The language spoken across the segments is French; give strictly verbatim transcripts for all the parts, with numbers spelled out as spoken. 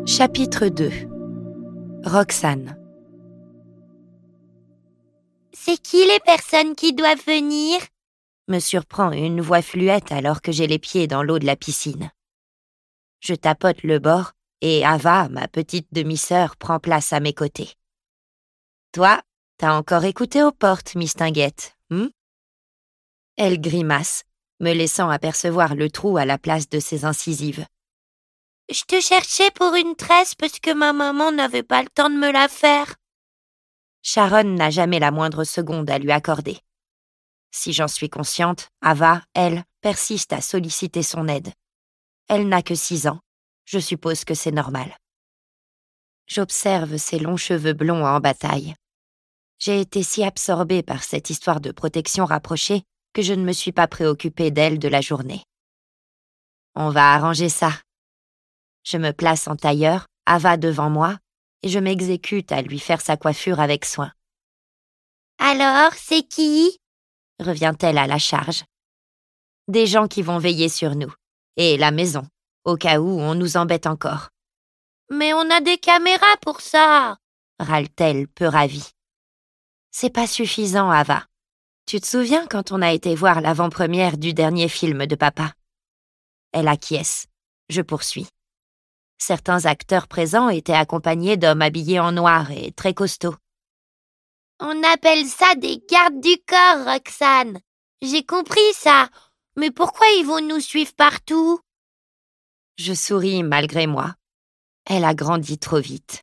Chapitre deux. Roxane. C'est qui les personnes qui doivent venir ? Me surprend une voix fluette alors que j'ai les pieds dans l'eau de la piscine. Je tapote le bord et Ava, ma petite demi-sœur, prend place à mes côtés. Toi, t'as encore écouté aux portes, Miss Tinguette, hmm? Elle grimace, me laissant apercevoir le trou à la place de ses incisives. Je te cherchais pour une tresse parce que ma maman n'avait pas le temps de me la faire. Sharon n'a jamais la moindre seconde à lui accorder. Si j'en suis consciente, Ava, elle, persiste à solliciter son aide. Elle n'a que six ans. Je suppose que c'est normal. J'observe ses longs cheveux blonds en bataille. J'ai été si absorbée par cette histoire de protection rapprochée que je ne me suis pas préoccupée d'elle de la journée. On va arranger ça. Je me place en tailleur, Ava devant moi, et je m'exécute à lui faire sa coiffure avec soin. Alors, c'est qui ? Revient-elle à la charge. Des gens qui vont veiller sur nous, et la maison, au cas où on nous embête encore. Mais on a des caméras pour ça, râle-t-elle, peu ravie. C'est pas suffisant, Ava. Tu te souviens quand on a été voir l'avant-première du dernier film de papa ? Elle acquiesce. Je poursuis. Certains acteurs présents étaient accompagnés d'hommes habillés en noir et très costauds. On appelle ça des gardes du corps, Roxane. J'ai compris ça. Mais pourquoi ils vont nous suivre partout ? Je souris malgré moi. Elle a grandi trop vite.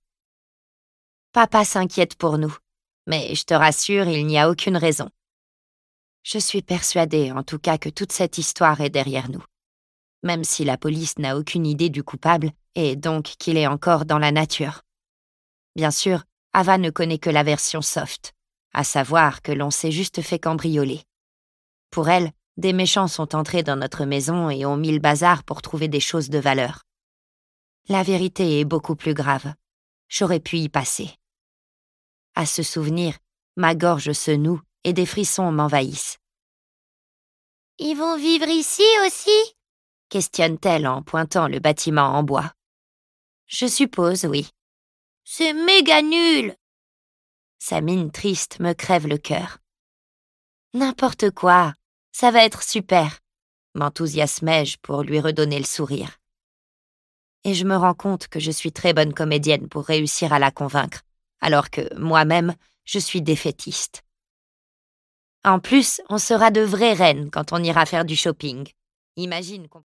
Papa s'inquiète pour nous, mais je te rassure, il n'y a aucune raison. Je suis persuadée, en tout cas, que toute cette histoire est derrière nous. Même si la police n'a aucune idée du coupable, et donc qu'il est encore dans la nature. Bien sûr, Ava ne connaît que la version soft, à savoir que l'on s'est juste fait cambrioler. Pour elle, des méchants sont entrés dans notre maison et ont mis le bazar pour trouver des choses de valeur. La vérité est beaucoup plus grave. J'aurais pu y passer. À ce souvenir, ma gorge se noue et des frissons m'envahissent. « Ils vont vivre ici aussi ?» questionne-t-elle en pointant le bâtiment en bois. Je suppose, oui. C'est méga nul. Sa mine triste me crève le cœur. N'importe quoi, ça va être super, m'enthousiasmais-je pour lui redonner le sourire. Et je me rends compte que je suis très bonne comédienne pour réussir à la convaincre, alors que moi-même, je suis défaitiste. En plus, on sera de vraies reines quand on ira faire du shopping. Imagine qu'on